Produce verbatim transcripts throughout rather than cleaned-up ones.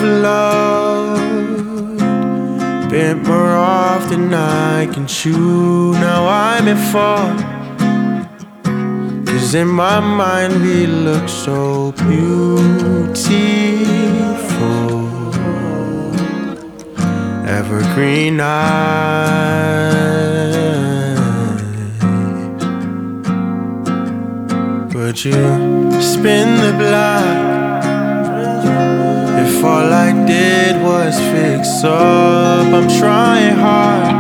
I've loved, bit more off than I can chew. Now I'm at fault, 'cause in my mind we look so beautiful. Evergreen eyes. Would you spin the block if all I did was fix up? I'm trying hard,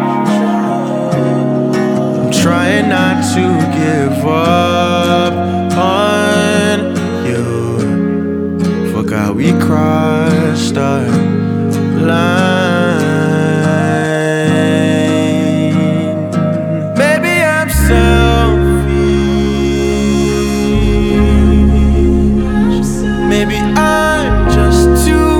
I'm trying not to give up on you. Forgot we crossed our line. Maybe I'm selfish, maybe I'm just too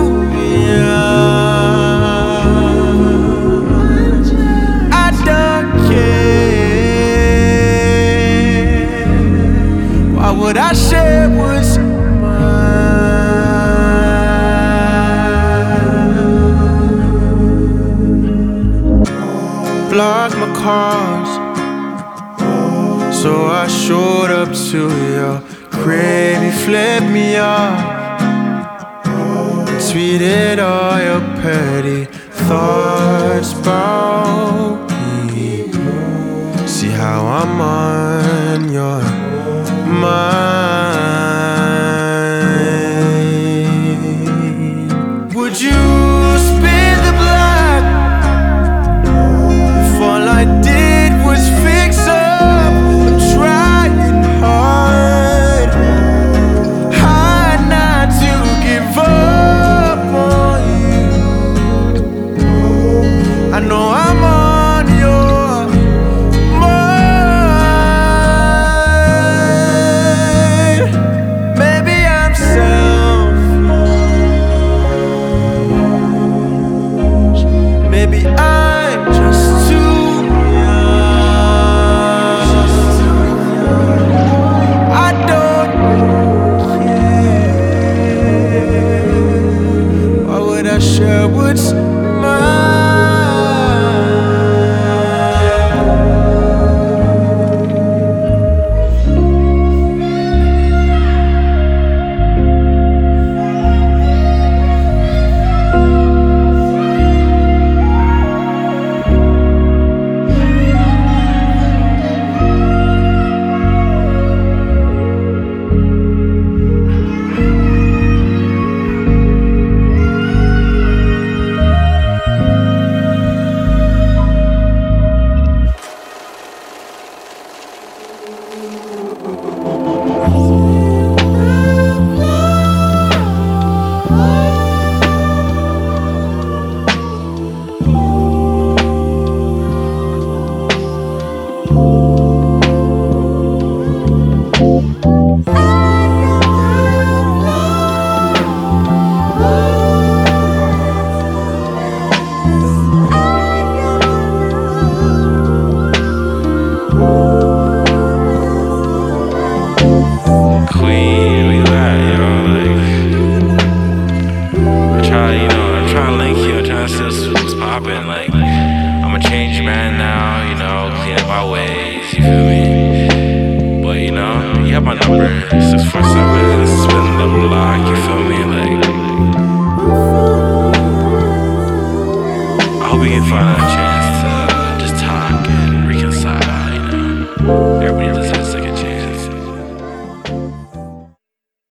young. I don't care. Why would I share what's block my calls, so I showed up to your crib. You flipped me off, tweeted all your petty thoughts about me. See how I'm on your mind. Would you spin the block if all I did was fix up? I'm trying hard, hard not to give up on you. I know I'm on your mind. Maybe I'm selfish, maybe I'm just too young. I don't care. Why would I share what's mine? Queen, we lie, yo. Like, I try, you know, I'm trying to link you, I'm trying to see what's poppin'. Like, I'm a changed man now, you know, clean up my ways, you feel me? But, you know, you have my number, six